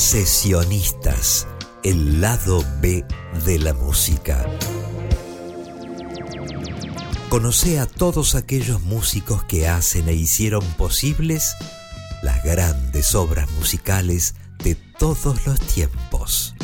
Sesionistas, el lado B de la música. Conoce a todos aquellos músicos que hacen e hicieron posibles las grandes obras musicales de todos los tiempos.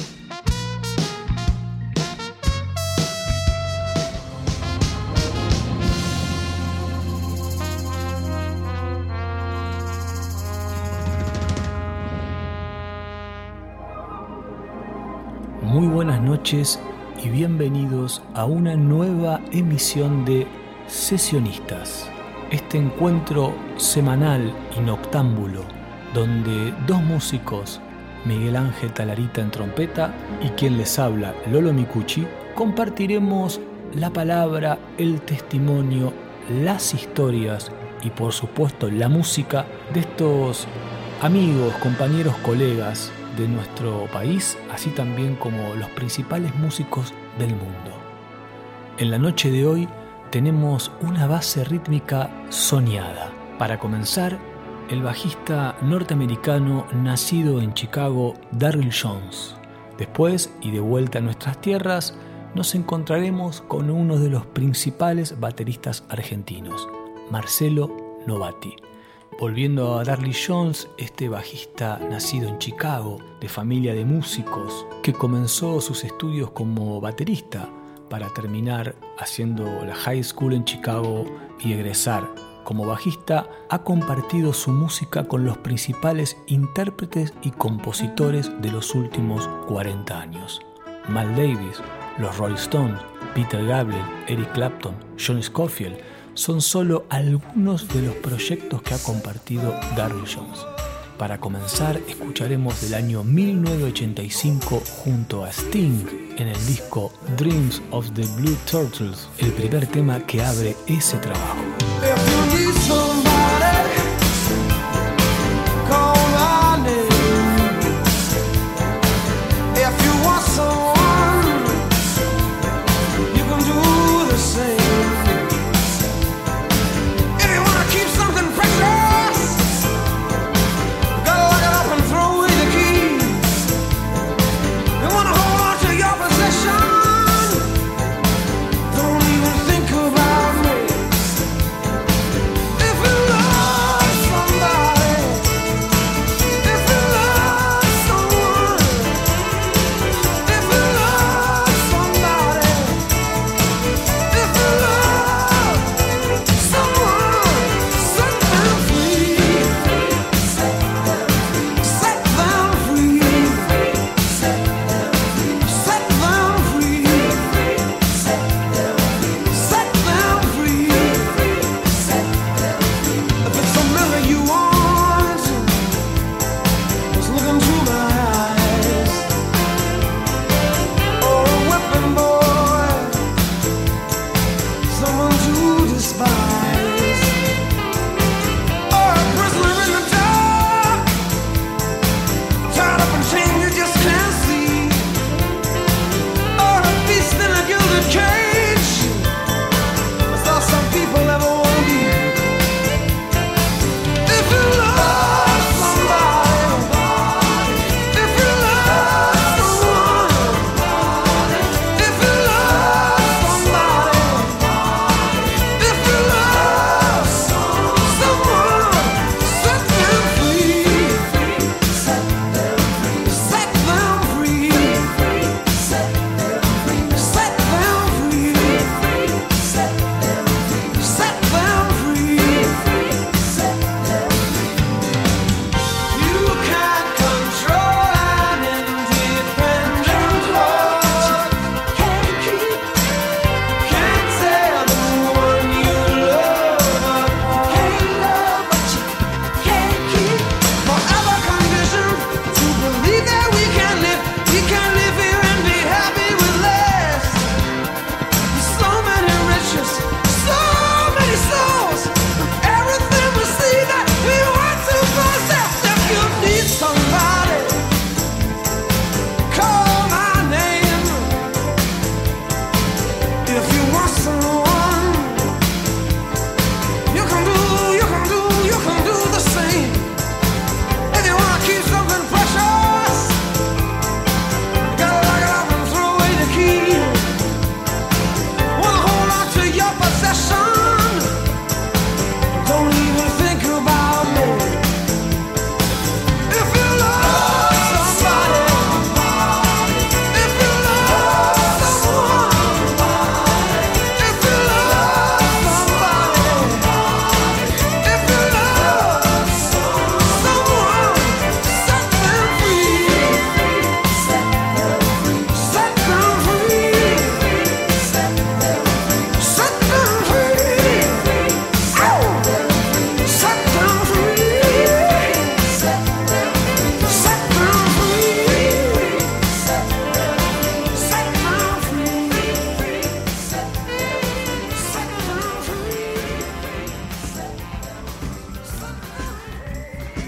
Muy buenas noches y bienvenidos a una nueva emisión de Sesionistas. Este encuentro semanal y noctámbulo donde dos músicos, Miguel Ángel Talarita en trompeta y quien les habla, Lolo Micucci, compartiremos la palabra, el testimonio, las historias y por supuesto la música de estos amigos, compañeros, colegas de nuestro país, así también como los principales músicos del mundo. En la noche de hoy tenemos una base rítmica soñada. Para comenzar, el bajista norteamericano nacido en Chicago, Darryl Jones. Después, y de vuelta a nuestras tierras, nos encontraremos con uno de los principales bateristas argentinos, Marcelo Novati. Volviendo a Darryl Jones, este bajista nacido en Chicago, de familia de músicos, que comenzó sus estudios como baterista para terminar haciendo la high school en Chicago y egresar como bajista, ha compartido su música con los principales intérpretes y compositores de los últimos 40 años. Miles Davis, los Rolling Stones, Peter Gabriel, Eric Clapton, John Scofield, son solo algunos de los proyectos que ha compartido Darryl Jones. Para comenzar, escucharemos del año 1985 junto a Sting en el disco Dreams of the Blue Turtles, el primer tema que abre ese trabajo.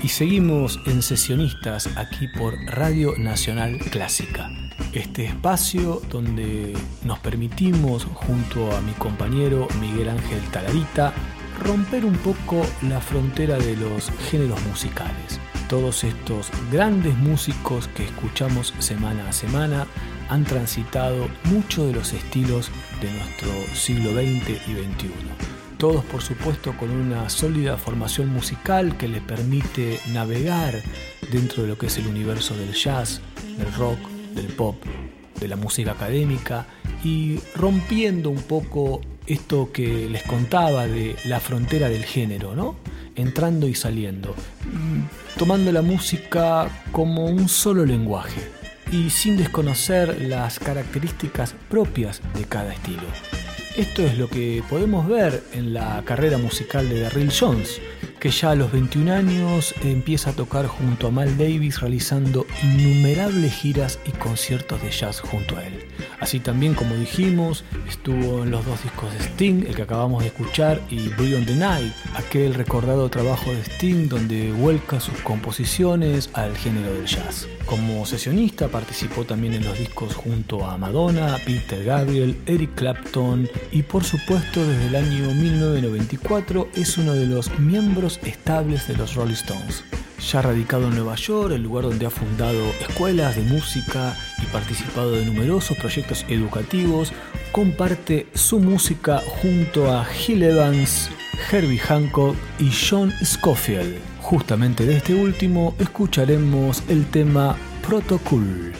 y seguimos en Sesionistas aquí por Radio Nacional Clásica. Este espacio donde nos permitimos, junto a mi compañero Miguel Ángel Talarita, romper un poco la frontera de los géneros musicales. Todos estos grandes músicos que escuchamos semana a semana han transitado muchos de los estilos de nuestro siglo XX y XXI. Todos, por supuesto, con una sólida formación musical que les permite navegar dentro de lo que es el universo del jazz, del rock, del pop, de la música académica, y rompiendo un poco esto que les contaba de la frontera del género, ¿no? Entrando y saliendo, tomando la música como un solo lenguaje y sin desconocer las características propias de cada estilo. Esto es lo que podemos ver en la carrera musical de Darryl Jones, que ya a los 21 años empieza a tocar junto a Miles Davis, realizando innumerables giras y conciertos de jazz junto a él. Así también, como dijimos, estuvo en los dos discos de Sting, el que acabamos de escuchar, y Bring on the Night, aquel recordado trabajo de Sting donde vuelca sus composiciones al género del jazz. Como sesionista participó también en los discos junto a Madonna, Peter Gabriel, Eric Clapton y, por supuesto, desde el año 1994 es uno de los miembros estables de los Rolling Stones. Ya radicado en Nueva York, el lugar donde ha fundado escuelas de música y participado de numerosos proyectos educativos, comparte su música junto a Gil Evans, Herbie Hancock y John Scofield. Justamente de este último escucharemos el tema Protocol.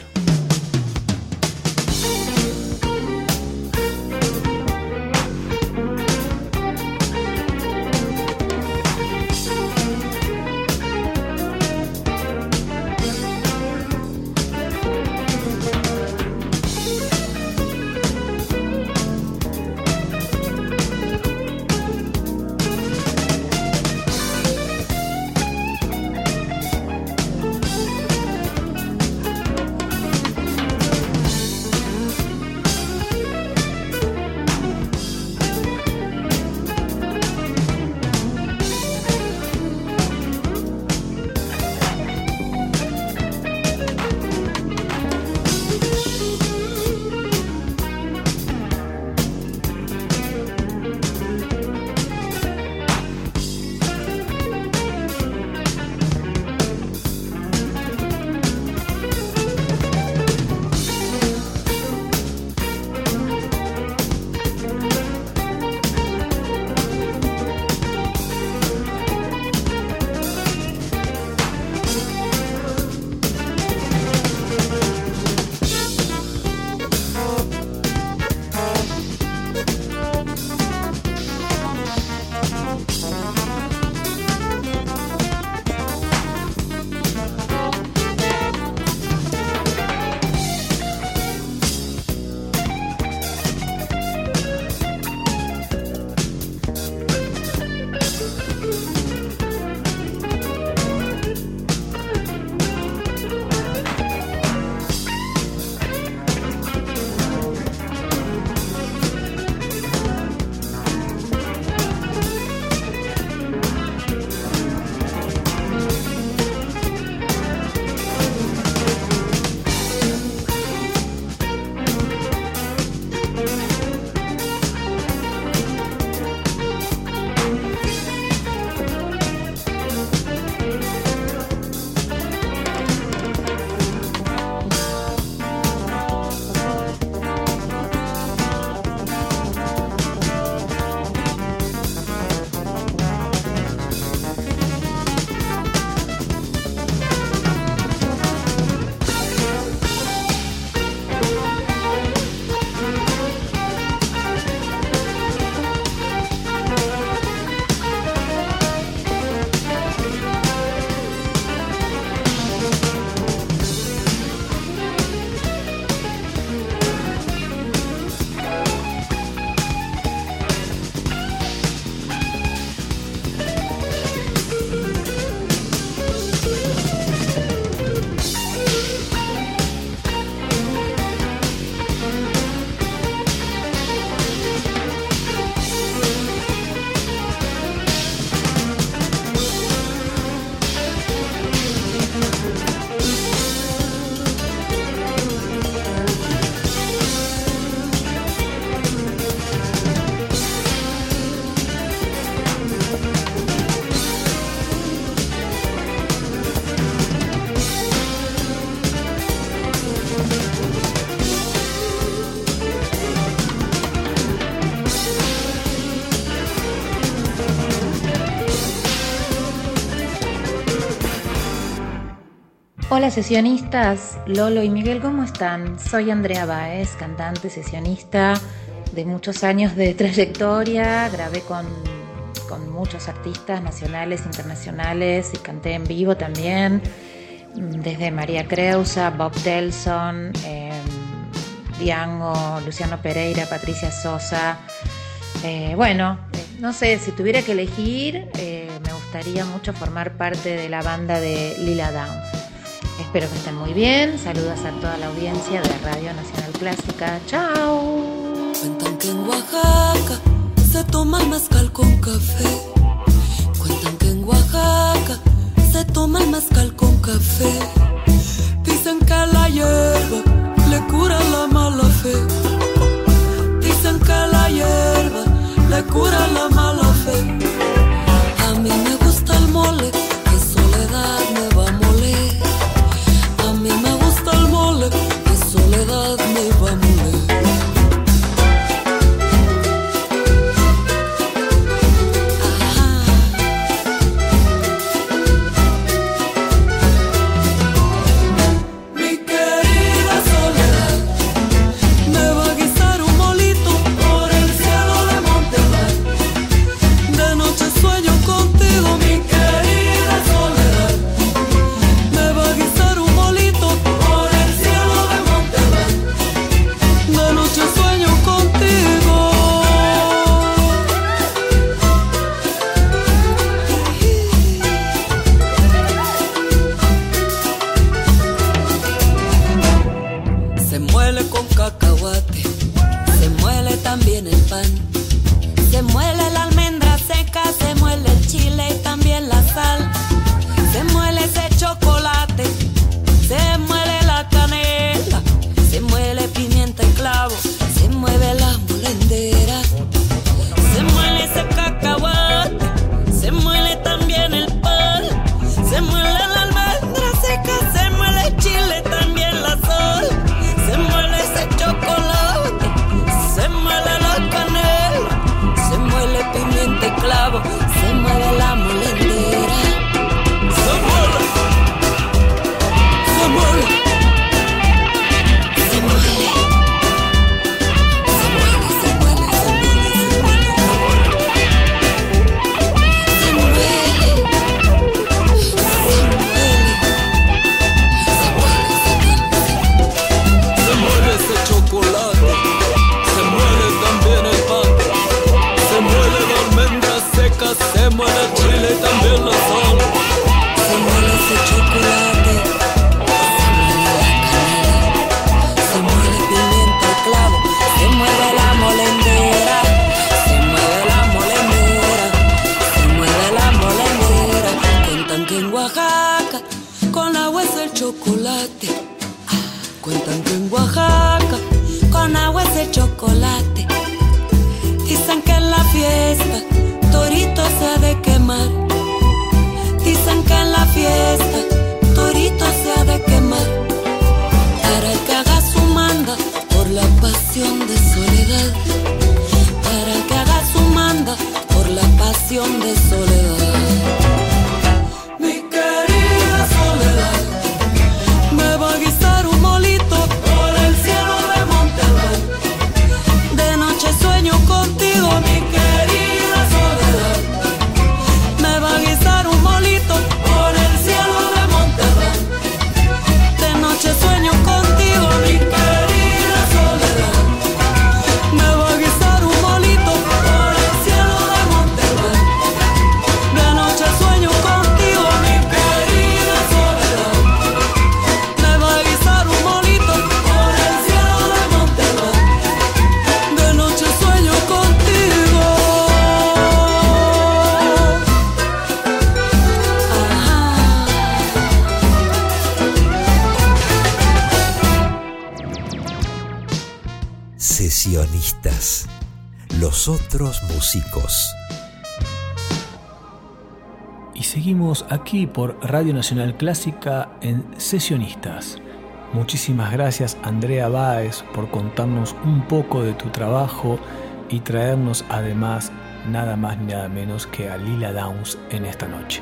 Hola sesionistas, Lolo y Miguel, ¿cómo están? Soy Andrea Báez, cantante, sesionista de muchos años de trayectoria. Grabé con muchos artistas nacionales, internacionales y canté en vivo también, desde María Creusa, Bob Delson, Diango, Luciano Pereira, Patricia Sosa. No sé, si tuviera que elegir, me gustaría mucho formar parte de la banda de Lila Downs. Espero que estén muy bien. Saludos a toda la audiencia de Radio Nacional Clásica. ¡Chao! Cuentan que en Oaxaca se toma el mezcal con café. Cuentan que en Oaxaca se toma el mezcal con café. Dicen que la hierba le cura la mala fe. Dicen que la hierba le cura la mala fe. A mí me gusta el mole, que soledad me va a moler. A mí me gusta el mole, que soledad me va a moler. Mi querida soledad me va a guisar un molito por el cielo de Monterrey. De noche sueño contigo, mi querida soledad. Me va a guisar un molito por el cielo de Monterrey. De noche sueño contigo. Se muele con cacahuate, se muele también el pan. Se muele la almendra seca, se muele el chile y también la sal. Se muele ese chocolate, se muele la canela, se muele pimienta y clavo, se mueve la molendera. Se muele ese cacahuate, se muele también el pan. Se muele la almendra seca, se muele el chile, también la sal. Se muele ese chocolate, se muele la canela, se muele pimienta y clavo, se mueve la molendera. Se muele, se muele, se muele, se muele, se muele, se muele, se muele, se muele, se muele ese chocolate, se muele también el pan. Se muele la almendra seca, se muele el chile y también la sal. Se muele ese chocolate, se muele la canela, se muele pimienta y clavo, se mueve la molendera, se mueve la molendera, se mueve la molendera. Cuentan que en Oaxaca con agua es el chocolate. Cuentan que en Oaxaca con agua es el chocolate. Dicen que en la fiesta torito se ha de quemar. Dicen que en la fiesta torito se ha de quemar. Para que haga su manda por la pasión de soledad. Para que haga su manda por la pasión de soledad. Mi querida soledad me va a guisar un molito por el cielo de Monterrey. De noche sueño contigo, mi querida soledad. Me va a guisar un molito por el cielo de Monterrey. De noche sueño contigo, mi querida soledad. Me va a guisar un molito por el cielo de Monterrey. De noche sueño contigo, mi querida soledad. Me va a guisar un molito por el cielo de Monterrey. De noche sueño contigo. Sesionistas, los otros músicos. Y seguimos aquí por Radio Nacional Clásica en Sesionistas. Muchísimas gracias, Andrea Báez, por contarnos un poco de tu trabajo y traernos además nada más ni nada menos que a Lila Downs en esta noche.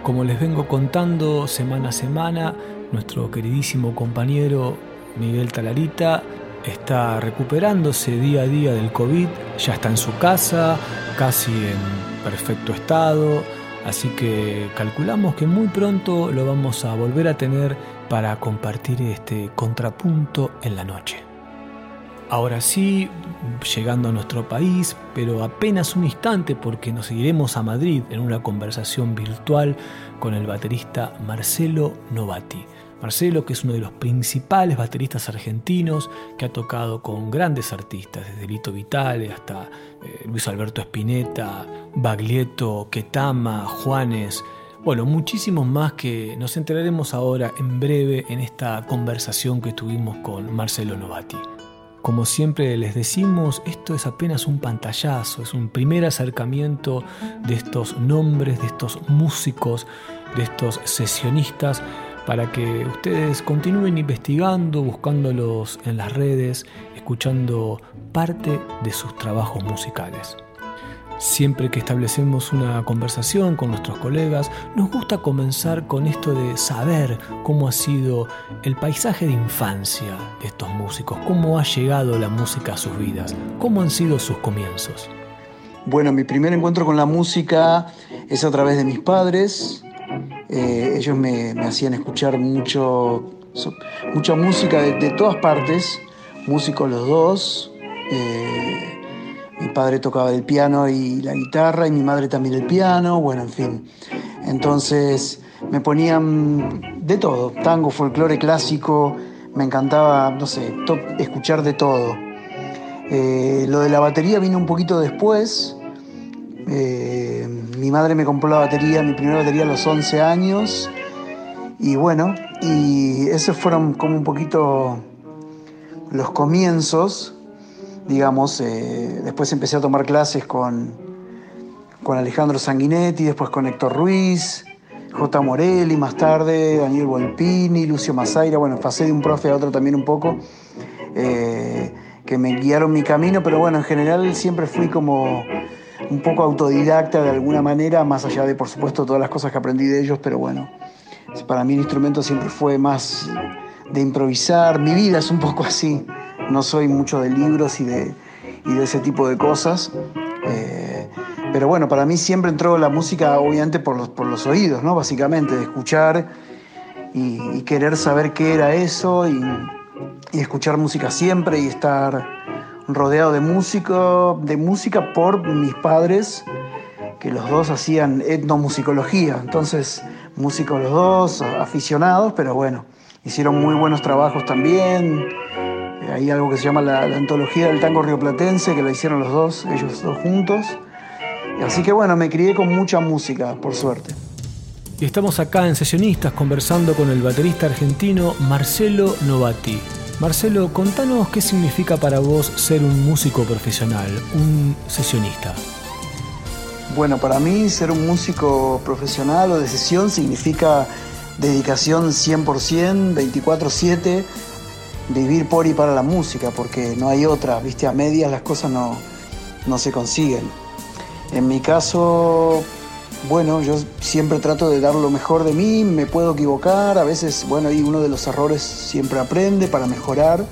Como les vengo contando semana a semana, nuestro queridísimo compañero Miguel Talarita está recuperándose día a día del COVID, ya está en su casa, casi en perfecto estado, así que calculamos que muy pronto lo vamos a volver a tener para compartir este contrapunto en la noche. Ahora sí, llegando a nuestro país, pero apenas un instante porque nos iremos a Madrid en una conversación virtual con el baterista Marcelo Novati. Marcelo, que es uno de los principales bateristas argentinos, que ha tocado con grandes artistas, desde Lito Vitale hasta Luis Alberto Spinetta, Baglietto, Ketama, Juanes, bueno, muchísimos más que nos enteraremos ahora en breve en esta conversación que tuvimos con Marcelo Novati. Como siempre les decimos, esto es apenas un pantallazo, es un primer acercamiento de estos nombres, de estos músicos, de estos sesionistas, para que ustedes continúen investigando, buscándolos en las redes, escuchando parte de sus trabajos musicales. Siempre que establecemos una conversación con nuestros colegas, nos gusta comenzar con esto de saber cómo ha sido el paisaje de infancia de estos músicos, cómo ha llegado la música a sus vidas, cómo han sido sus comienzos. Bueno, mi primer encuentro con la música es a través de mis padres. Ellos me hacían escuchar mucha música de todas partes, músicos los dos. Mi padre tocaba el piano y la guitarra, y mi madre también el piano, bueno, en fin. Entonces me ponían de todo, tango, folclore clásico, me encantaba, no sé, escuchar de todo. Lo de la batería vino un poquito después. Mi madre me compró mi primera batería a los 11 años. Y bueno, y esos fueron como un poquito los comienzos. Digamos, después empecé a tomar clases con Alejandro Sanguinetti, después con Héctor Ruiz, J. Morelli, más tarde Daniel Volpini, Lucio Masaira. Bueno, pasé de un profe a otro también un poco, que me guiaron mi camino, pero bueno, en general siempre fui como un poco autodidacta de alguna manera, más allá de, por supuesto, todas las cosas que aprendí de ellos, pero bueno, para mí el instrumento siempre fue más de improvisar. Mi vida es un poco así. No soy mucho de libros y de ese tipo de cosas. Pero bueno, para mí siempre entró la música, obviamente, por los oídos, ¿no? Básicamente, de escuchar y querer saber qué era eso y escuchar música siempre y estar rodeado de música por mis padres, que los dos hacían etnomusicología. Entonces, músicos los dos, aficionados, pero bueno, hicieron muy buenos trabajos también. Hay algo que se llama la antología del tango rioplatense, que la hicieron los dos, ellos dos juntos. Así que bueno, me crié con mucha música, por suerte. Y estamos acá en Sesionistas conversando con el baterista argentino Marcelo Novati. Marcelo, contanos qué significa para vos ser un músico profesional, un sesionista. Bueno, para mí ser un músico profesional o de sesión significa dedicación 100%, 24/7, vivir por y para la música, porque no hay otra, ¿viste? A medias las cosas no se consiguen. En mi caso, bueno, yo siempre trato de dar lo mejor de mí, me puedo equivocar, a veces, bueno, y uno de los errores siempre aprende para mejorar.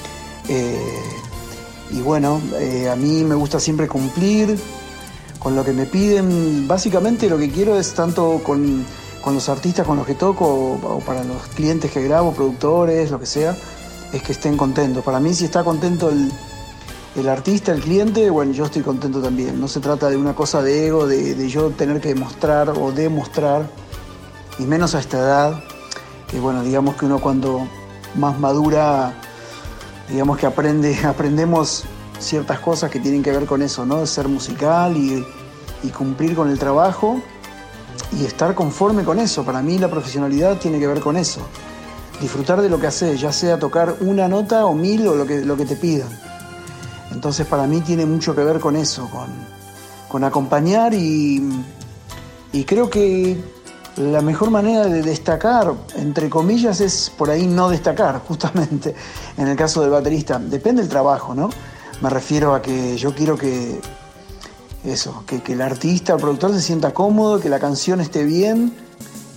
Y bueno, a mí me gusta siempre cumplir con lo que me piden. Básicamente lo que quiero es, tanto con los artistas con los que toco o para los clientes que grabo, productores, lo que sea, es que estén contentos. Para mí, si está contento el artista, el cliente, bueno, yo estoy contento también. No se trata de una cosa de ego, de yo tener que demostrar o demostrar, y menos a esta edad, que bueno, digamos que uno cuando más madura, digamos que aprendemos ciertas cosas que tienen que ver con eso, ¿no? De ser musical y cumplir con el trabajo y estar conforme con eso. Para mí la profesionalidad tiene que ver con eso. Disfrutar de lo que haces, ya sea tocar una nota o 1000 o lo que te pidan. Entonces para mí tiene mucho que ver con eso, con acompañar y creo que la mejor manera de destacar, entre comillas, es por ahí no destacar, justamente, en el caso del baterista. Depende del trabajo, ¿no? Me refiero a que yo quiero que el artista, el productor se sienta cómodo, que la canción esté bien,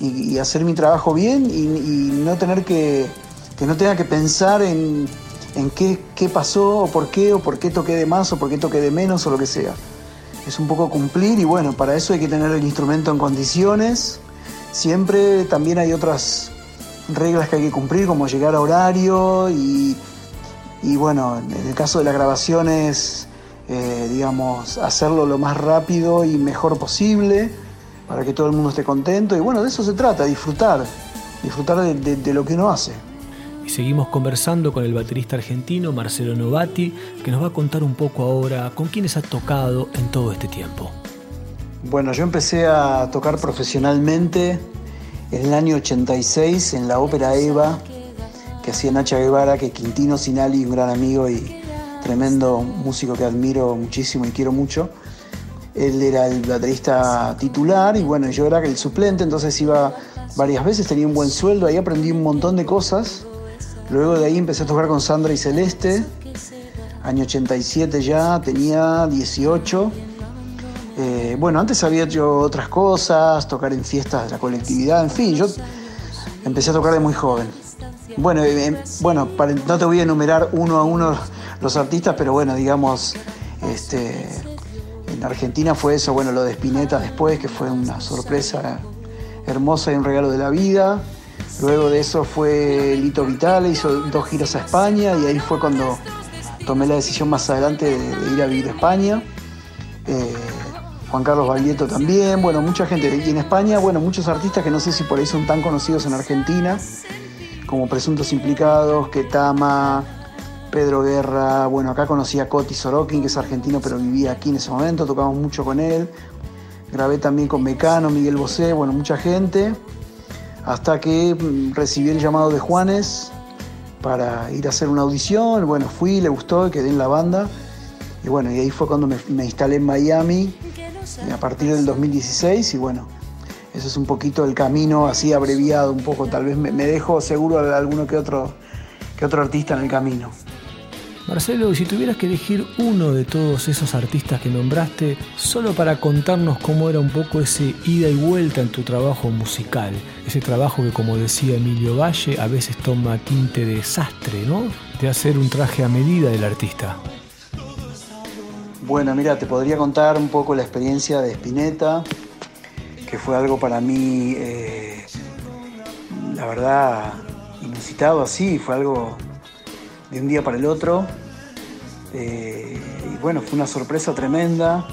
y hacer mi trabajo bien y no tener que no tenga que pensar en qué pasó o por qué toqué de más o por qué toqué de menos o lo que sea. Es un poco cumplir y bueno, para eso hay que tener el instrumento en condiciones. Siempre también hay otras reglas que hay que cumplir, como llegar a horario y bueno, en el caso de las grabaciones, digamos, hacerlo lo más rápido y mejor posible para que todo el mundo esté contento. Y bueno, de eso se trata, disfrutar de lo que uno hace. Y seguimos conversando con el baterista argentino Marcelo Novati, que nos va a contar un poco ahora con quiénes ha tocado en todo este tiempo. Bueno, yo empecé a tocar profesionalmente en el año 86 en la ópera Eva, que hacía Nacha Guevara, que Quintino Sinali, un gran amigo y tremendo músico que admiro muchísimo y quiero mucho. Él era el baterista titular y bueno, yo era el suplente, entonces iba varias veces, tenía un buen sueldo, ahí aprendí un montón de cosas. Luego de ahí empecé a tocar con Sandra y Celeste, año 87 ya, tenía 18. Bueno, antes había hecho otras cosas, tocar en fiestas de la colectividad, en fin, yo empecé a tocar de muy joven. Bueno, no te voy a enumerar uno a uno los artistas, pero bueno, digamos, en Argentina fue eso, bueno, lo de Spinetta después, que fue una sorpresa hermosa y un regalo de la vida. Luego de eso fue Lito Vitale, hizo 2 giras a España y ahí fue cuando tomé la decisión más adelante de ir a vivir a España. Juan Carlos Baglietto también, bueno, mucha gente. Y en España, bueno, muchos artistas que no sé si por ahí son tan conocidos en Argentina, como Presuntos Implicados, Ketama, Pedro Guerra. Bueno, acá conocí a Coti Sorokin, que es argentino pero vivía aquí en ese momento, tocamos mucho con él. Grabé también con Mecano, Miguel Bosé, bueno, mucha gente. Hasta que recibí el llamado de Juanes para ir a hacer una audición. Bueno, fui, le gustó y quedé en la banda. Y bueno, y ahí fue cuando me instalé en Miami a partir del 2016. Y bueno, eso es un poquito el camino así abreviado un poco. Tal vez me dejo seguro a alguno que otro artista en el camino. Marcelo, si tuvieras que elegir uno de todos esos artistas que nombraste, solo para contarnos cómo era un poco ese ida y vuelta en tu trabajo musical, ese trabajo que, como decía Emilio Valle, a veces toma tinte de sastre, ¿no? De hacer un traje a medida del artista. Bueno, mira, te podría contar un poco la experiencia de Spinetta, que fue algo para mí, la verdad, inusitado así, fue algo de un día para el otro. Y bueno, fue una sorpresa tremenda.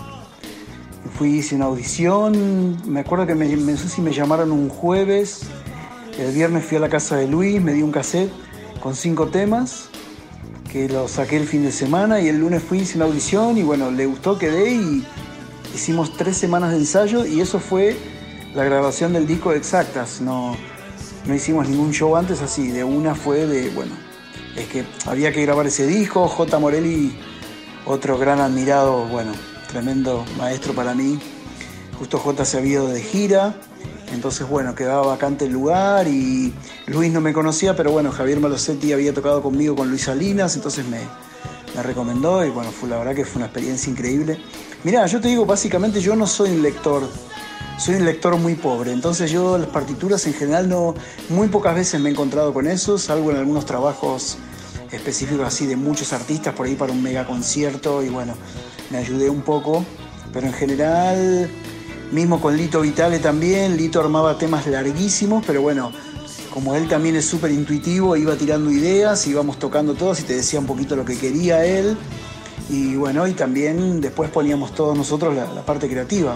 Hice una audición, me acuerdo que no sé si me llamaron un jueves, el viernes fui a la casa de Luis, me dio un cassette con 5 temas, que lo saqué el fin de semana y el lunes hice una audición y bueno, le gustó, quedé y hicimos 3 semanas de ensayo y eso fue la grabación del disco de Exactas. No hicimos ningún show antes, así, de una fue de, bueno, es que había que grabar ese disco. J. Morelli, otro gran admirado, bueno, tremendo maestro para mí. Justo J se había ido de gira, entonces bueno, quedaba vacante el lugar y Luis no me conocía, pero bueno, Javier Malosetti había tocado conmigo con Luis Salinas, entonces me recomendó y bueno, la verdad que fue una experiencia increíble. Mirá, yo te digo, básicamente yo no soy un lector, soy un lector muy pobre, entonces yo las partituras en general muy pocas veces me he encontrado con eso, salvo en algunos trabajos específicos así de muchos artistas por ahí para un mega concierto y bueno, me ayudé un poco, pero en general, mismo con Lito Vitale también, Lito armaba temas larguísimos, pero bueno, como él también es súper intuitivo, iba tirando ideas, íbamos tocando todos y te decía un poquito lo que quería él y bueno, y también después poníamos todos nosotros la parte creativa.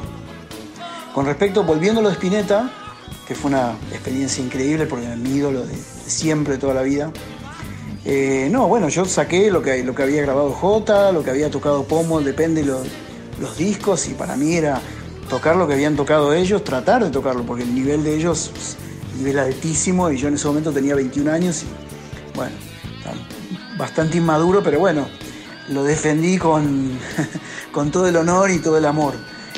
Con respecto, volviendo a lo de Spinetta, que fue una experiencia increíble porque es mi ídolo de siempre, de toda la vida. Bueno, yo saqué lo que había grabado J, lo que había tocado Pomo, depende los discos, y para mí era tocar lo que habían tocado ellos, tratar de tocarlo, porque el nivel de ellos es nivel altísimo, y yo en ese momento tenía 21 años, y bueno, bastante inmaduro, pero bueno, lo defendí con todo el honor y todo el amor.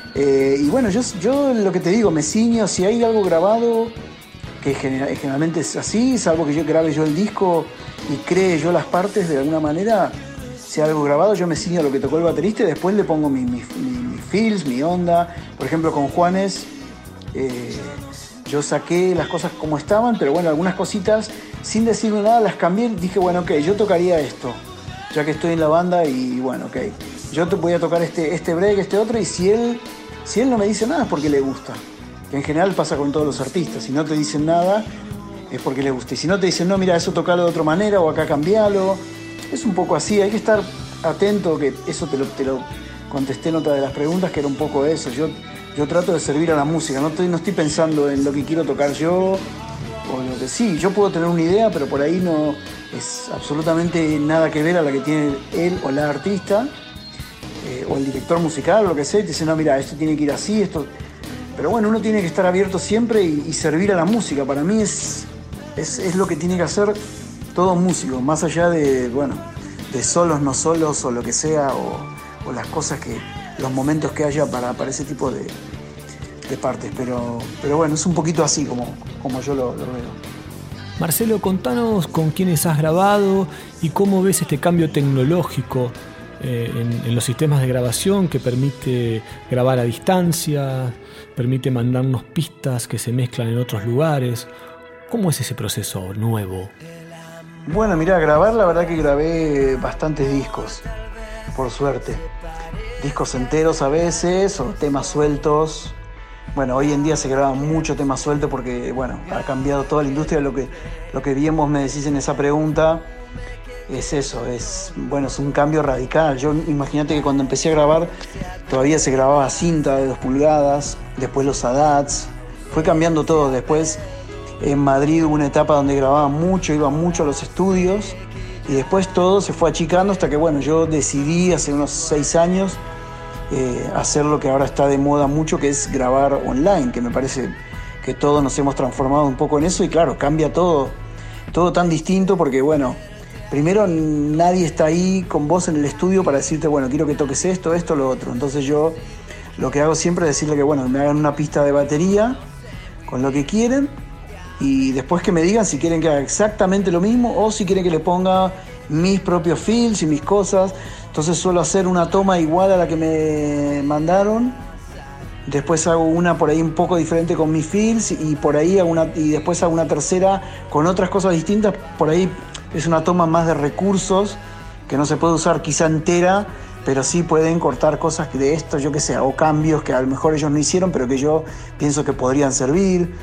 Y bueno, yo lo que te digo, me ciño, si hay algo grabado, que generalmente es así, salvo que yo grabe yo el disco y cree yo las partes de alguna manera, si hay algo grabado yo me ciño a lo que tocó el baterista y después le pongo mi feels, mi onda. Por ejemplo, con Juanes, yo saqué las cosas como estaban, pero bueno, algunas cositas, sin decirme nada, las cambié. Dije, bueno, ok, yo tocaría esto, ya que estoy en la banda y bueno, ok. Yo te voy a tocar este break, este otro, y si él no me dice nada es porque le gusta. Que en general pasa con todos los artistas. Si no te dicen nada es porque le gusta. Y si no te dicen, no, mira, eso tocalo de otra manera o acá cambialo. Es un poco así, hay que estar atento, que eso te lo contesté en otra de las preguntas, que era un poco eso. Yo trato de servir a la música, no estoy pensando en lo que quiero tocar yo o lo que sí. Yo puedo tener una idea, pero por ahí no es absolutamente nada que ver a la que tiene él o la artista. O el director musical o lo que sea, y te dice, no, mira, esto tiene que ir así, esto... Pero bueno, uno tiene que estar abierto siempre y servir a la música. Para mí es lo que tiene que hacer todo músico, más allá de, bueno, de solos, no solos, o lo que sea, o las cosas los momentos que haya para ese tipo de partes. Pero bueno, es un poquito así como yo lo veo. Marcelo, contanos con quiénes has grabado y cómo ves este cambio tecnológico en los sistemas de grabación, que permite grabar a distancia, permite mandarnos pistas que se mezclan en otros lugares. ¿Cómo es ese proceso nuevo? Bueno, mirá, grabar, la verdad que grabé bastantes discos, por suerte. Discos enteros a veces, o temas sueltos. Bueno, hoy en día se graba mucho tema suelto porque, bueno, ha cambiado toda la industria. Lo que bien vos me decís en esa pregunta es eso, es un cambio radical. Yo imagínate que cuando empecé a grabar todavía se grababa cinta de 2 pulgadas, después los ADATs, fue cambiando todo. Después en Madrid hubo una etapa donde grababa mucho, iba mucho a los estudios, y después todo se fue achicando hasta que, bueno, yo decidí hace unos 6 años hacer lo que ahora está de moda mucho, que es grabar online, que me parece que todos nos hemos transformado un poco en eso. Y claro, cambia todo tan distinto porque, bueno, primero nadie está ahí con vos en el estudio para decirte, bueno, quiero que toques esto, lo otro. Entonces yo lo que hago siempre es decirle que, bueno, me hagan una pista de batería con lo que quieren, y después que me digan si quieren que haga exactamente lo mismo o si quieren que le ponga mis propios fills y mis cosas. Entonces suelo hacer una toma igual a la que me mandaron, después hago una por ahí un poco diferente con mis fills, y por ahí y después hago una tercera con otras cosas distintas. Por ahí es una toma más de recursos que no se puede usar quizá entera, pero sí pueden cortar cosas de esto, yo qué sé, o cambios que a lo mejor ellos no hicieron, pero que yo pienso que podrían servir.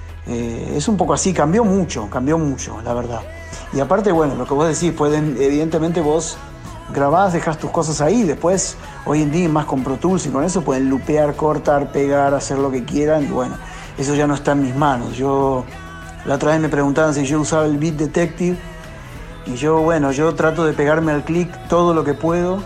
Es un poco así, cambió mucho, la verdad. Y aparte, bueno, lo que vos decís, evidentemente vos grabás, dejás tus cosas ahí, después, hoy en día, más con Pro Tools y con eso, pueden lupear, cortar, pegar, hacer lo que quieran, y bueno, eso ya no está en mis manos. La otra vez me preguntaban si yo usaba el Beat Detective, y yo trato de pegarme al clic todo lo que puedo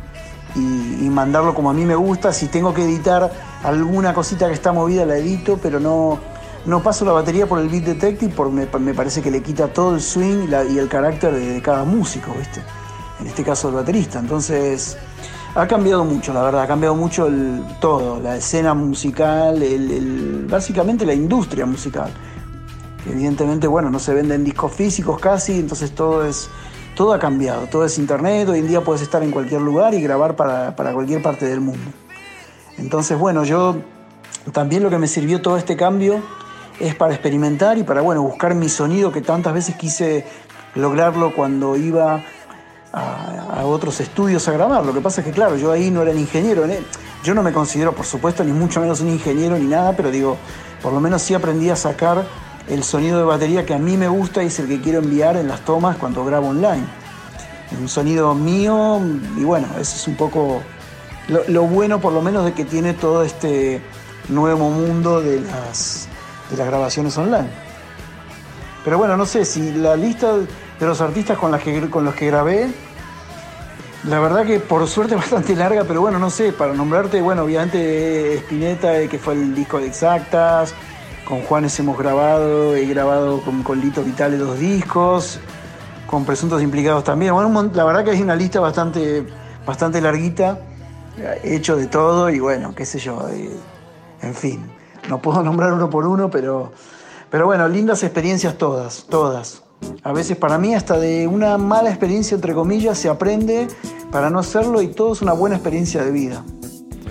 y mandarlo como a mí me gusta. Si tengo que editar alguna cosita que está movida, la edito, pero no paso la batería por el Beat Detective porque me parece que le quita todo el swing y el carácter de cada músico, ¿viste? En este caso el baterista. Entonces ha cambiado mucho, la verdad, ha cambiado mucho todo, la escena musical, básicamente la industria musical. Evidentemente, bueno, no se venden discos físicos casi, entonces todo ha cambiado, todo es internet. Hoy en día puedes estar en cualquier lugar y grabar para cualquier parte del mundo. Entonces, bueno, yo también lo que me sirvió todo este cambio es para experimentar y para, bueno, buscar mi sonido, que tantas veces quise lograrlo cuando iba a otros estudios a grabar. Lo que pasa es que, claro, yo ahí no era el ingeniero, yo no me considero, por supuesto, ni mucho menos un ingeniero ni nada, pero digo, por lo menos sí aprendí a sacar el sonido de batería que a mí me gusta y es el que quiero enviar en las tomas cuando grabo online. Un sonido mío, y bueno, eso es un poco lo bueno, por lo menos, de que tiene todo este nuevo mundo de las grabaciones online. Pero bueno, no sé si la lista de los artistas con los que grabé, la verdad que por suerte es bastante larga, pero bueno, no sé, para nombrarte, bueno, obviamente Spinetta, que fue el disco de Exactas, con Juanes he grabado con Lito Vitale 2 discos, con Presuntos Implicados también. Bueno, la verdad que hay una lista bastante larguita, hecho de todo, y bueno, qué sé yo, en fin, no puedo nombrar uno por uno, pero bueno, lindas experiencias todas. A veces para mí hasta de una mala experiencia, entre comillas, se aprende para no hacerlo, y todo es una buena experiencia de vida.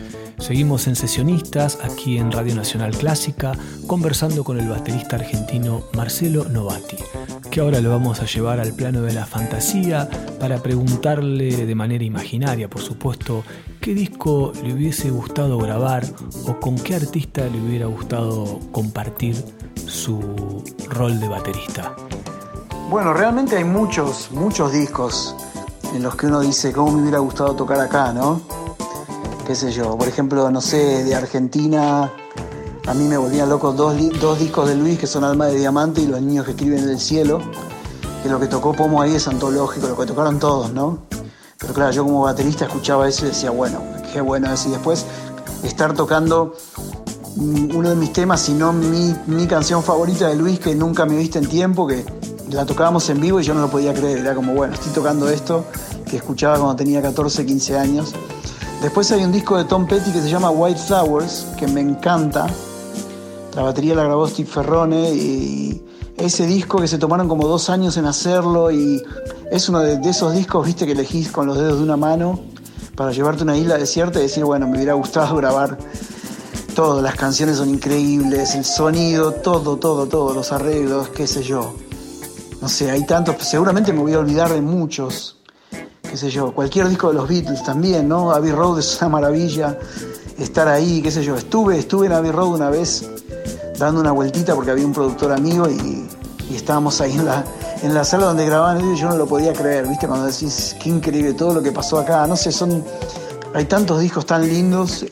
Seguimos en Sesionistas, aquí en Radio Nacional Clásica, conversando con el baterista argentino Marcelo Novati, que ahora lo vamos a llevar al plano de la fantasía para preguntarle de manera imaginaria, por supuesto, qué disco le hubiese gustado grabar o con qué artista le hubiera gustado compartir su rol de baterista. Bueno, realmente hay muchos discos en los que uno dice cómo me hubiera gustado tocar acá, ¿no? Qué sé yo, por ejemplo, no sé, de Argentina, a mí me volvían locos dos discos de Luis que son Alma de Diamante y Los Niños que Escriben en el Cielo, que lo que tocó Pomo ahí es antológico, lo que tocaron todos, ¿no? Pero claro, yo como baterista escuchaba eso y decía, bueno, qué bueno es. Y después estar tocando uno de mis temas, si no mi canción favorita de Luis, que Nunca me viste en tiempo, que la tocábamos en vivo y yo no lo podía creer. Era como, bueno, estoy tocando esto que escuchaba cuando tenía 14, 15 años. Después hay un disco de Tom Petty que se llama White Flowers, que me encanta. La batería la grabó Steve Ferrone y ese disco que se tomaron como 2 años en hacerlo y es uno de esos discos, viste, que elegís con los dedos de una mano para llevarte a una isla desierta y decir, bueno, me hubiera gustado grabar todo. Las canciones son increíbles, el sonido, todo, los arreglos, qué sé yo. No sé, hay tantos, seguramente me voy a olvidar de muchos. Qué sé yo, cualquier disco de los Beatles también, ¿no? Abbey Road es una maravilla estar ahí, qué sé yo. Estuve en Abbey Road una vez dando una vueltita porque había un productor amigo y estábamos ahí en la sala donde grababan ellos y yo no lo podía creer, ¿viste? Cuando decís, qué increíble todo lo que pasó acá. No sé, hay tantos discos tan lindos.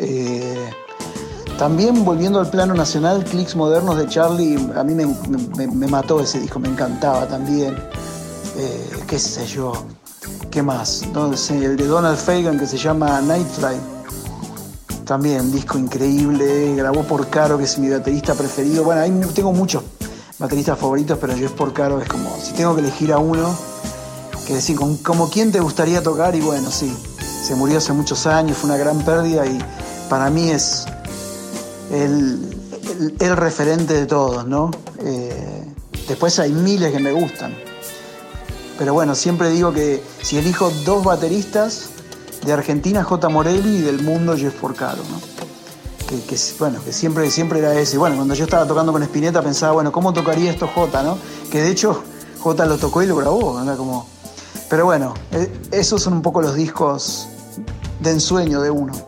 También volviendo al plano nacional, Clics Modernos de Charlie, a mí me mató ese disco, me encantaba también. Qué sé yo. ¿Qué más? No sé, el de Donald Fagen que se llama Night Flight. También un disco increíble. Grabó Porcaro, que es mi baterista preferido. Bueno, ahí tengo muchos bateristas favoritos, pero Jeff Porcaro es como, si tengo que elegir a uno, que decir, como quién te gustaría tocar, y bueno, sí, se murió hace muchos años, fue una gran pérdida y para mí es el referente de todos, ¿no? Después hay miles que me gustan. Pero bueno, siempre digo que si elijo 2 bateristas, de Argentina J. Morelli y del mundo Jeff Porcaro, ¿no? Que siempre era ese. Bueno, cuando yo estaba tocando con Spinetta pensaba, bueno, ¿cómo tocaría esto J, no? Que de hecho J lo tocó y lo grabó, ¿no? Como... Pero bueno, esos son un poco los discos de ensueño de uno.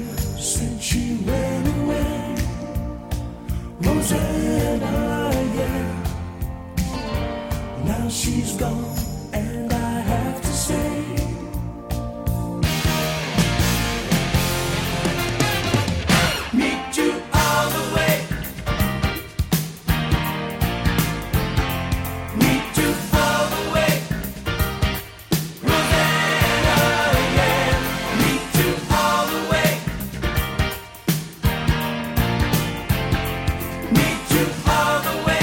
Rosanna, yeah. she's gone, and I have to say, meet you all the way, meet you all the way, Rosanna, yeah, meet you all the way, meet you all the way.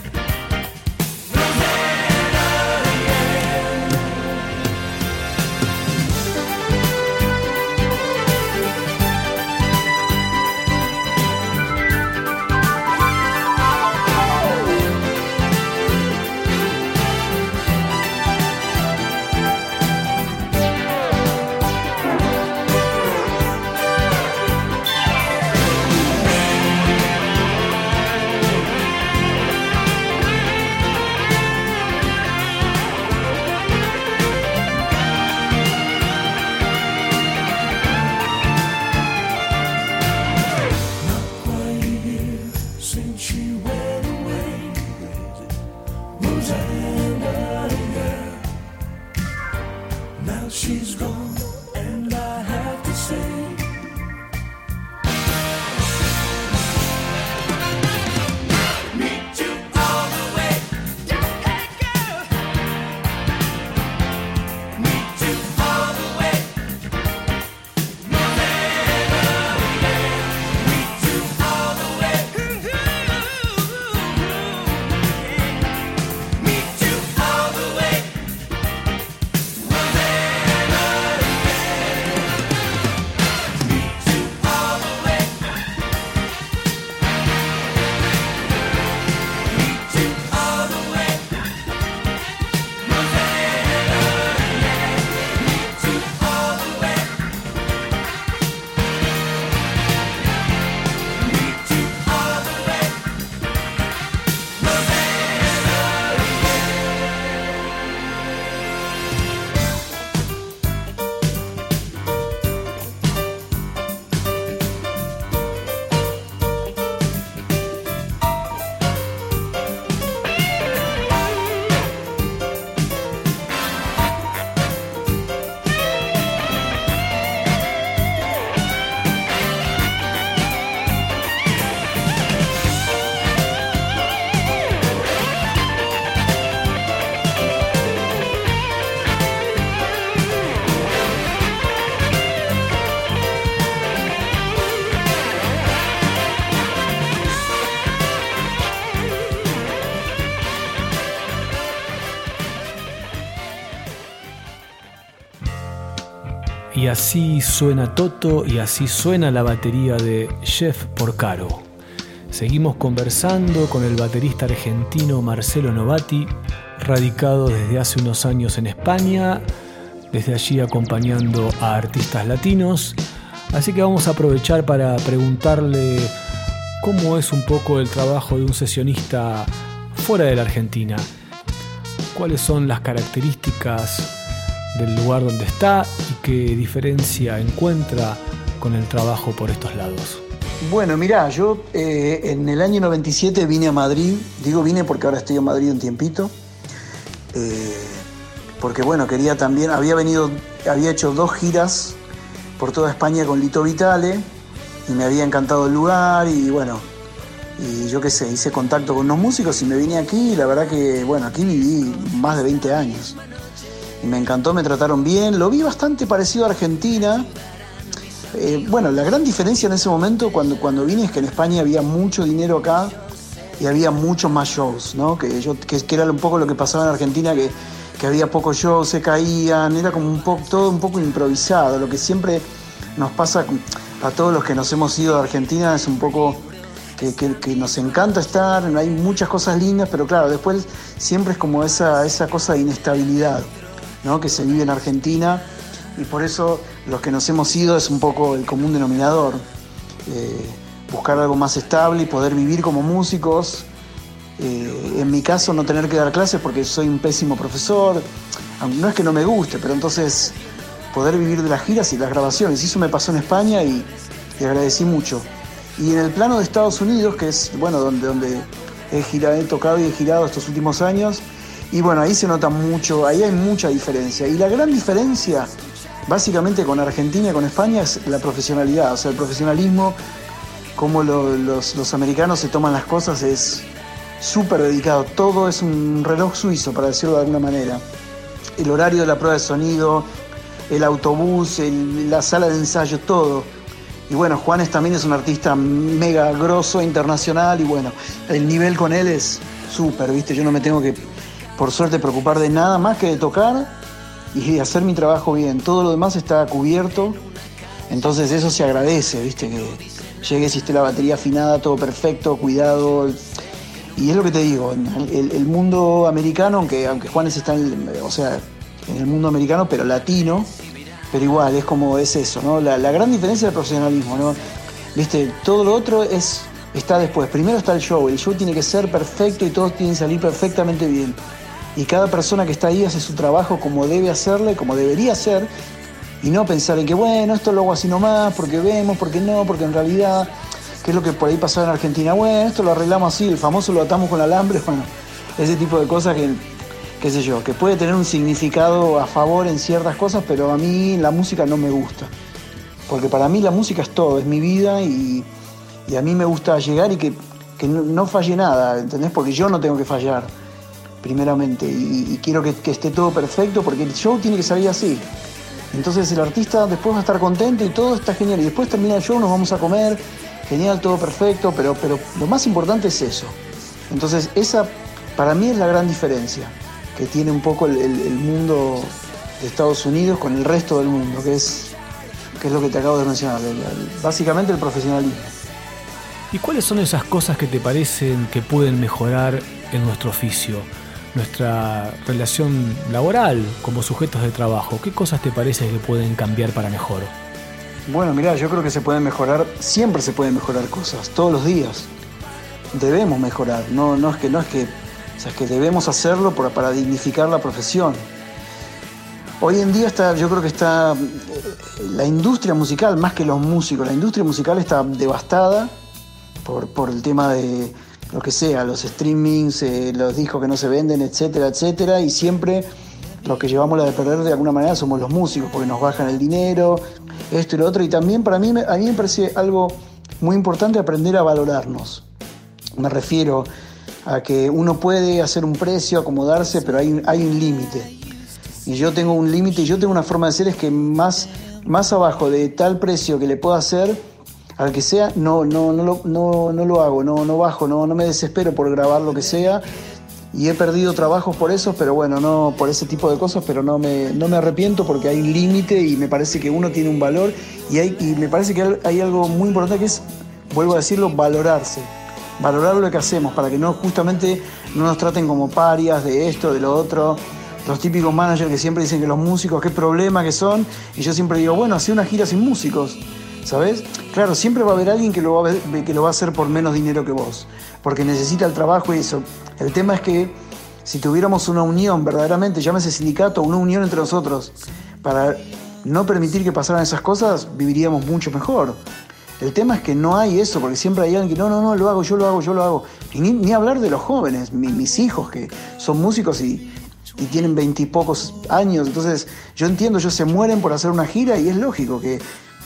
She's gone, and I have to say, meet you all the way, hey girl, meet you all the way, Rosanna, yeah, meet you all the way, meet you all the way. Y así suena Toto y así suena la batería de Jeff Porcaro. Seguimos conversando con el baterista argentino Marcelo Novati, radicado desde hace unos años en España, desde allí acompañando a artistas latinos. Así que vamos a aprovechar para preguntarle cómo es un poco el trabajo de un sesionista fuera de la Argentina. ¿Cuáles son las características del lugar donde está y qué diferencia encuentra con el trabajo por estos lados? Bueno, mirá, yo en el año 97 vine a Madrid. Digo vine porque ahora estoy en Madrid un tiempito. Porque bueno, quería también, había hecho 2 giras por toda España con Lito Vitale y me había encantado el lugar y bueno, y yo qué sé, hice contacto con unos músicos y me vine aquí y la verdad que bueno, aquí viví más de 20 años. Y me encantó, me trataron bien, lo vi bastante parecido a Argentina. Bueno, la gran diferencia en ese momento cuando vine es que en España había mucho dinero acá y había muchos más shows, ¿no? Que era un poco lo que pasaba en Argentina, que había pocos shows, se caían, era como todo un poco improvisado. Lo que siempre nos pasa a todos los que nos hemos ido de Argentina es un poco que nos encanta estar, hay muchas cosas lindas, pero claro, después siempre es como esa cosa de inestabilidad, ¿no? Que se vive en Argentina, y por eso los que nos hemos ido es un poco el común denominador, buscar algo más estable y poder vivir como músicos. En mi caso no tener que dar clases porque soy un pésimo profesor, no es que no me guste, pero entonces poder vivir de las giras y las grabaciones, y eso me pasó en España y agradecí mucho. Y en el plano de Estados Unidos, que es bueno donde he tocado y he girado estos últimos años, Y bueno, ahí se nota mucho, ahí hay mucha diferencia. Y la gran diferencia, básicamente con Argentina y con España, es la profesionalidad. O sea, el profesionalismo, cómo los americanos se toman las cosas, es súper dedicado. Todo es un reloj suizo, para decirlo de alguna manera. El horario de la prueba de sonido, el autobús, la sala de ensayo, todo. Y bueno, Juanes también es un artista mega grosso, internacional, y bueno, el nivel con él es súper, ¿viste? Yo no me tengo que, por suerte, preocupar de nada más que de tocar y hacer mi trabajo bien. Todo lo demás está cubierto, entonces eso se agradece, ¿viste? Que llegues y esté la batería afinada, todo perfecto, cuidado. Y es lo que te digo, el mundo americano, aunque Juanes está en el mundo americano, pero latino, pero igual, es como es eso, ¿no? La gran diferencia del profesionalismo, ¿no? ¿Viste? Todo lo otro está después. Primero está el show tiene que ser perfecto y todo tiene que salir perfectamente bien. Y cada persona que está ahí hace su trabajo como debe hacerle, como debería hacer, y no pensar en que, bueno, esto lo hago así nomás, porque vemos, porque no, porque en realidad, ¿qué es lo que por ahí pasaba en Argentina? Bueno, esto lo arreglamos así, el famoso lo atamos con alambre, bueno, ese tipo de cosas que, qué sé yo, que puede tener un significado a favor en ciertas cosas, pero a mí la música no me gusta. Porque para mí la música es todo, es mi vida, y a mí me gusta llegar y que no falle nada, ¿entendés? Porque yo no tengo que fallar, primeramente, y quiero que esté todo perfecto, porque el show tiene que salir así. Entonces el artista después va a estar contento y todo está genial, y después termina el show, nos vamos a comer, genial, todo perfecto, pero lo más importante es eso. Entonces esa para mí es la gran diferencia que tiene un poco el mundo de Estados Unidos con el resto del mundo, que es lo que te acabo de mencionar, básicamente el profesionalismo. ¿Y cuáles son esas cosas que te parecen que pueden mejorar en nuestro oficio? Nuestra relación laboral como sujetos de trabajo. ¿Qué cosas te parece que pueden cambiar para mejor? Bueno, mirá, yo creo que se pueden mejorar, siempre se pueden mejorar cosas, todos los días. Debemos mejorar, no es que, o sea, es que debemos hacerlo para dignificar la profesión. Hoy en día yo creo que está la industria musical, más que los músicos, la industria musical está devastada por el tema de lo que sea, los streamings, los discos que no se venden, etcétera, etcétera, y siempre los que llevamos la de perder de alguna manera somos los músicos, porque nos bajan el dinero, esto y lo otro, y también a mí me parece algo muy importante aprender a valorarnos. Me refiero a que uno puede hacer un precio, acomodarse, pero hay un límite. Y yo tengo un límite, y yo tengo una forma de ser, es que más abajo de tal precio que le puedo hacer al que sea, no lo hago, no bajo, no me desespero por grabar lo que sea, y he perdido trabajos por eso, pero bueno, no por ese tipo de cosas, pero no me arrepiento, porque hay un límite y me parece que uno tiene un valor, y me parece que hay algo muy importante que es, vuelvo a decirlo, valorar lo que hacemos, para que justamente no nos traten como parias de esto, de lo otro. Los típicos managers que siempre dicen que los músicos, qué problema que son, y yo siempre digo, bueno, hacé una gira sin músicos, ¿sabes? Claro, siempre va a haber alguien que lo va a hacer por menos dinero que vos, porque necesita el trabajo y eso. El tema es que si tuviéramos una unión verdaderamente, llámese sindicato, una unión entre nosotros, para no permitir que pasaran esas cosas, viviríamos mucho mejor. El tema es que no hay eso, porque siempre hay alguien que no, lo hago, yo lo hago. Y ni hablar de los jóvenes, mis hijos que son músicos y tienen 20 y pocos años, entonces yo entiendo, ellos se mueren por hacer una gira, y es lógico que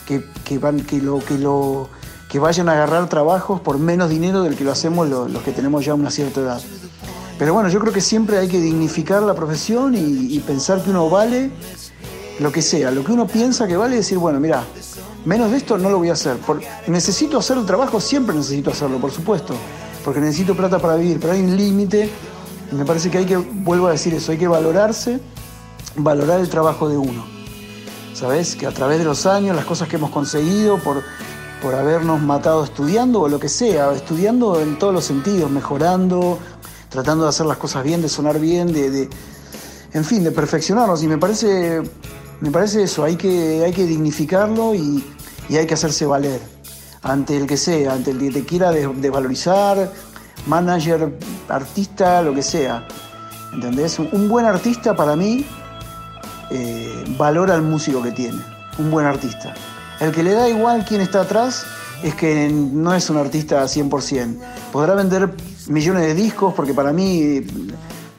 vayan a agarrar trabajos por menos dinero del que lo hacemos los que tenemos ya una cierta edad. Pero bueno, yo creo que siempre hay que dignificar la profesión y pensar que uno vale lo que sea, lo que uno piensa que vale, y decir, bueno, mira, menos de esto no lo voy a hacer. Necesito hacer el trabajo, siempre necesito hacerlo, por supuesto, porque necesito plata para vivir, pero hay un límite. Y me parece que vuelvo a decir eso, hay que valorarse, valorar el trabajo de uno. ¿Sabes? Que a través de los años, las cosas que hemos conseguido por habernos matado estudiando, o lo que sea, estudiando en todos los sentidos, mejorando, tratando de hacer las cosas bien, de sonar bien, en fin, de perfeccionarnos. Y me parece eso, hay que dignificarlo y hay que hacerse valer ante el que sea, ante el que te quiera desvalorizar, manager, artista, lo que sea. ¿Entendés? Un buen artista para mí valora al músico que tiene. Un buen artista. El que le da igual quién está atrás es que no es un artista 100%. Podrá vender millones de discos, porque para mí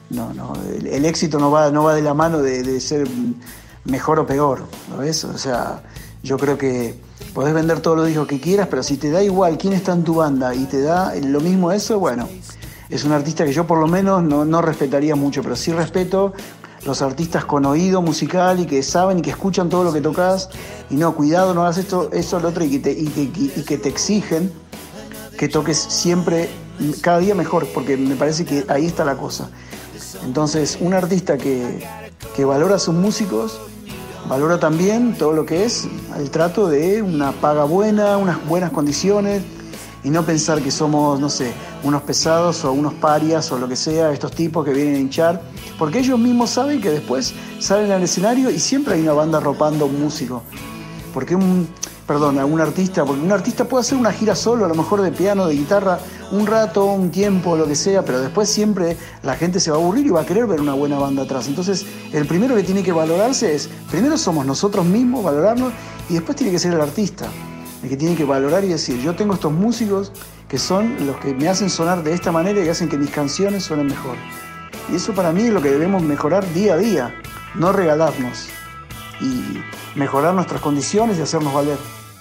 el éxito no va de la mano de ser mejor o peor, ¿no ves? O sea, yo creo que podés vender todos los discos que quieras, pero si te da igual quién está en tu banda y te da lo mismo eso, bueno, es un artista que yo por lo menos no respetaría mucho, pero sí respeto los artistas con oído musical y que saben y que escuchan todo lo que tocas y no, cuidado, no hagas esto, eso, lo otro, y que te exigen que toques siempre, cada día mejor, porque me parece que ahí está la cosa. Entonces, un artista que valora a sus músicos, valora también todo lo que es el trato de una paga buena, unas buenas condiciones, y no pensar que somos, no sé, unos pesados o unos parias o lo que sea, estos tipos que vienen a hinchar, porque ellos mismos saben que después salen al escenario y siempre hay una banda arropando a un músico. Porque a un artista, porque un artista puede hacer una gira solo, a lo mejor de piano, de guitarra, un rato, un tiempo, lo que sea, pero después siempre la gente se va a aburrir y va a querer ver una buena banda atrás. Entonces, el primero que tiene que valorarse es, primero somos nosotros mismos, valorarnos, y después tiene que ser el artista, el que tiene que valorar y decir, yo tengo estos músicos que son los que me hacen sonar de esta manera y hacen que mis canciones suenen mejor. Y eso para mí es lo que debemos mejorar día a día, no regalarnos, y mejorar nuestras condiciones y hacernos valer.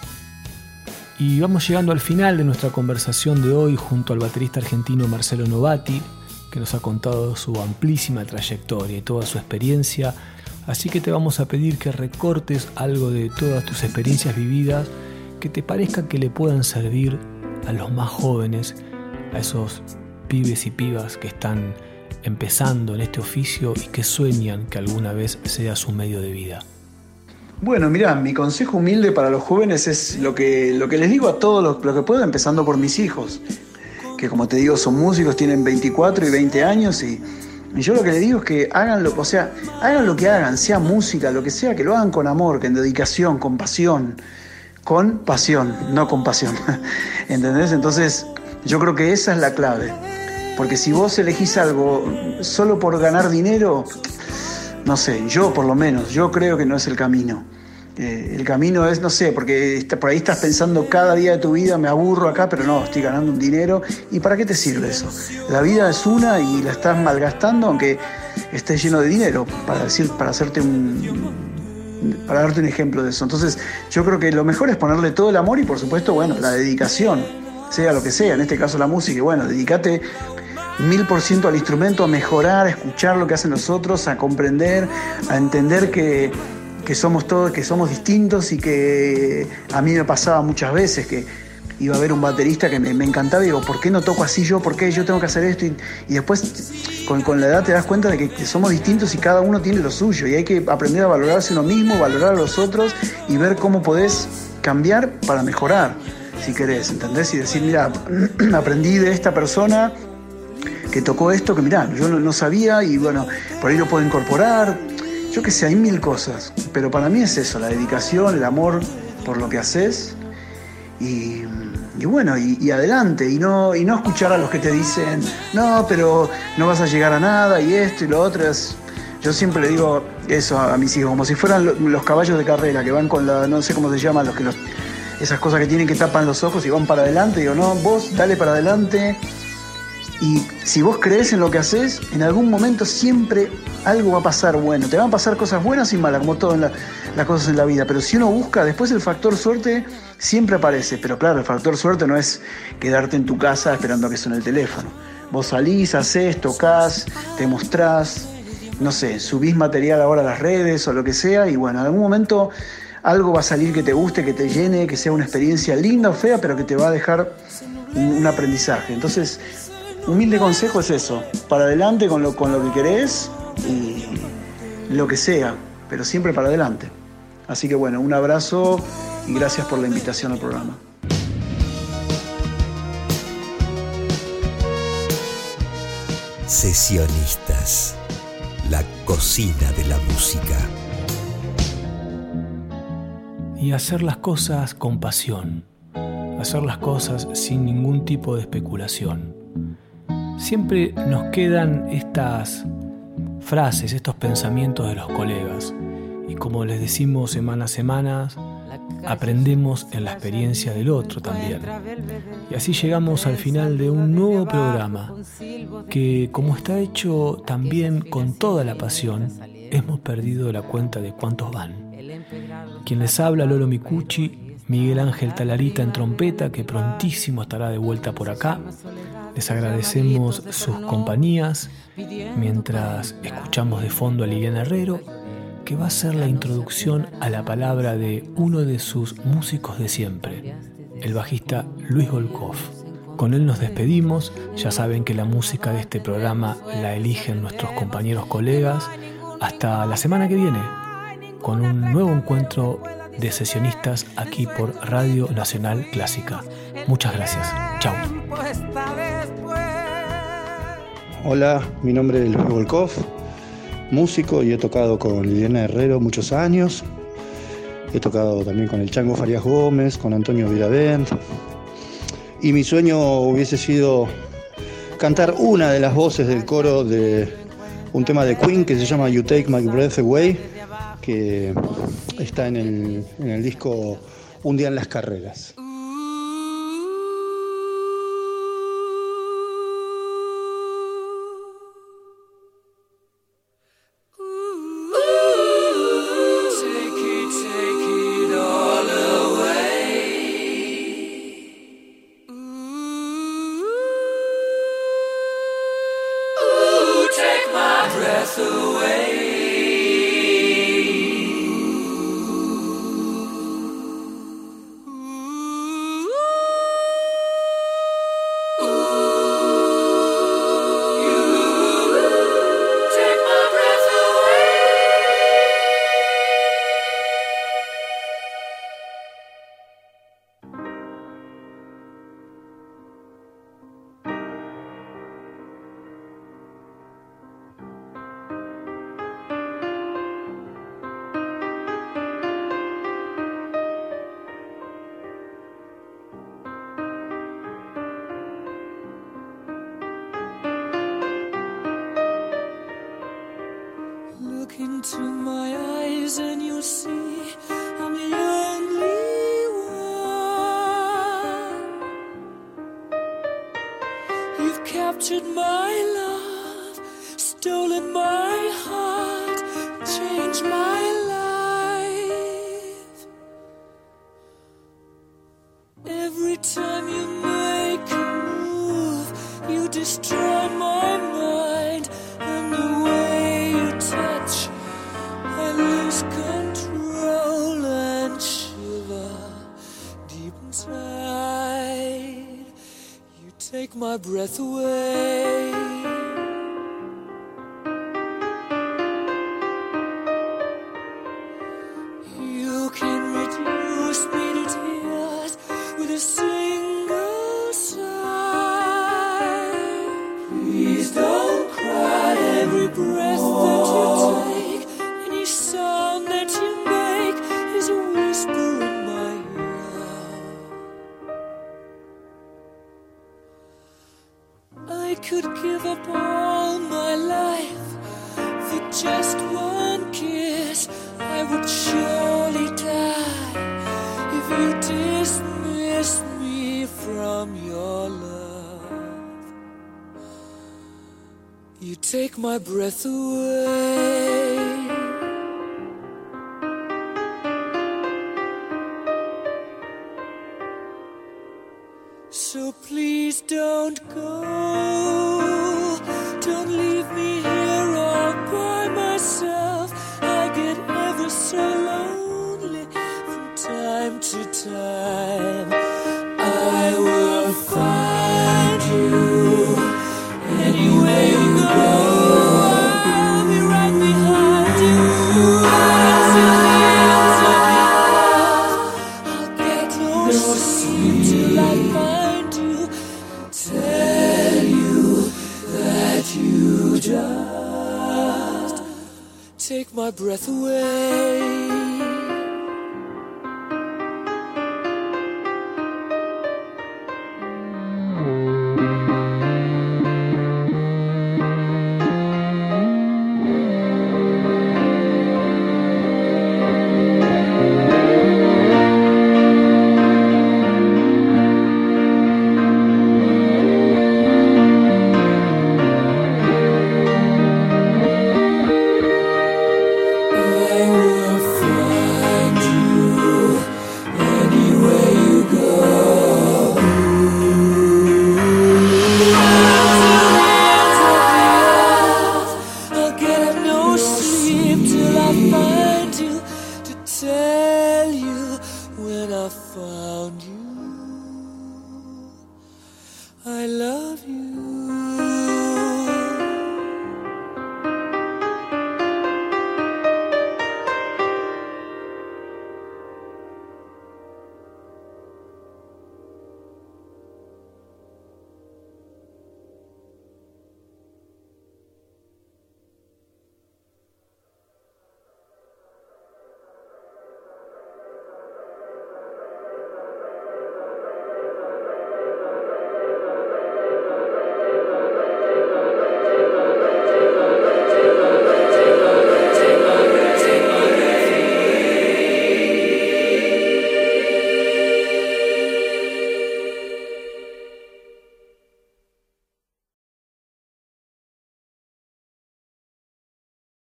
Y vamos llegando al final de nuestra conversación de hoy junto al baterista argentino Marcelo Novati, que nos ha contado su amplísima trayectoria y toda su experiencia. Así que te vamos a pedir que recortes algo de todas tus experiencias vividas que te parezca que le puedan servir a los más jóvenes, a esos pibes y pibas que están empezando en este oficio y que sueñan que alguna vez sea su medio de vida. Bueno, mirá, mi consejo humilde para los jóvenes es lo que les digo a todos los que puedo, empezando por mis hijos, que como te digo son músicos, tienen 24 y 20 años y yo lo que les digo es que hagan lo que hagan, sea música, lo que sea, que lo hagan con amor, con dedicación, con pasión, no con pasión, ¿entendés? Entonces yo creo que esa es la clave, porque si vos elegís algo solo por ganar dinero, no sé, yo por lo menos, yo creo que no es el camino. El camino es, no sé, porque por ahí estás pensando cada día de tu vida, me aburro acá, pero no, estoy ganando un dinero. ¿Y para qué te sirve eso? La vida es una y la estás malgastando, aunque estés lleno de dinero, para darte un ejemplo de eso. Entonces, yo creo que lo mejor es ponerle todo el amor y, por supuesto, bueno, la dedicación, sea lo que sea, en este caso la música, y bueno, dedícate 1000% al instrumento, a mejorar, a escuchar lo que hacen los otros, a comprender, a entender que somos todos, que somos distintos y que a mí me pasaba muchas veces que iba a ver un baterista que me encantaba y digo, ¿por qué no toco así yo? ¿Por qué yo tengo que hacer esto? Y después con la edad te das cuenta de que somos distintos y cada uno tiene lo suyo y hay que aprender a valorarse uno mismo, valorar a los otros y ver cómo podés cambiar para mejorar, si querés, ¿entendés? Y decir, mira, aprendí de esta persona que tocó esto, que mirá, yo no sabía y bueno, por ahí lo puedo incorporar. Yo qué sé, hay 1000 cosas, pero para mí es eso, la dedicación, el amor por lo que haces y bueno, y adelante, y no escuchar a los que te dicen, no, pero no vas a llegar a nada y esto y lo otro. Yo siempre le digo eso a mis hijos, como si fueran los caballos de carrera que van con no sé cómo se llaman, esas cosas que tienen que tapan los ojos y van para adelante. Digo, no, vos dale para adelante. Y si vos crees en lo que haces, en algún momento siempre algo va a pasar bueno. Te van a pasar cosas buenas y malas, como todas las cosas en la vida. Pero si uno busca, después el factor suerte siempre aparece. Pero claro, el factor suerte no es quedarte en tu casa esperando a que suene el teléfono. Vos salís, hacés, tocás, te mostrás, no sé, subís material ahora a las redes o lo que sea. Y bueno, en algún momento algo va a salir que te guste, que te llene, que sea una experiencia linda o fea, pero que te va a dejar un aprendizaje. Entonces, humilde consejo es eso, para adelante con lo que querés y lo que sea, pero siempre para adelante. Así que bueno, un abrazo y gracias por la invitación al programa. Sesionistas, la cocina de la música. Y hacer las cosas con pasión, hacer las cosas sin ningún tipo de especulación. Siempre nos quedan estas frases, estos pensamientos de los colegas. Y como les decimos semana a semana, aprendemos en la experiencia del otro también. Y así llegamos al final de un nuevo programa. porque como está hecho también con toda la pasión, hemos perdido la cuenta de cuántos van. Quien les habla, Lolo Micucci, Miguel Ángel Talarita en trompeta, que prontísimo estará de vuelta por acá. Les agradecemos sus compañías mientras escuchamos de fondo a Liliana Herrero, que va a ser la introducción a la palabra de uno de sus músicos de siempre, el bajista Luis Volkov. Con él nos despedimos. Ya saben que la música de este programa la eligen nuestros compañeros colegas. Hasta la semana que viene, con un nuevo encuentro de sesionistas aquí por Radio Nacional Clásica. Muchas gracias. Chao. Hola, mi nombre es Luis Volkov, músico, y he tocado con Liliana Herrero muchos años. He tocado también con el Chango Farías Gómez, con Antonio Viravent. Y mi sueño hubiese sido cantar una de las voces del coro de un tema de Queen que se llama You Take My Breath Away, que está en el disco Un Día en las Carreras. Into my eyes and you'll see I'm the only one. You've captured my love, stolen my heart, changed my life. Every time you make a move, you destroy my mind, and the way you touch, I lose control and shiver deep inside. You take my breath away. You can reduce me to tears with a single sigh. Please don't cry. Every breath that you take, any sound that you make is a whisper in my ear. I could give up all my life for just one kiss. I would surely die if you dismiss me from your love. You take my breath away. So please don't go. Don't leave me here all by myself. I get ever so lonely from time to time. I will find you anywhere you go. I'll be right behind you until the ends of the earth. I'll get close to you till I find you. Tell you that you just take my breath away.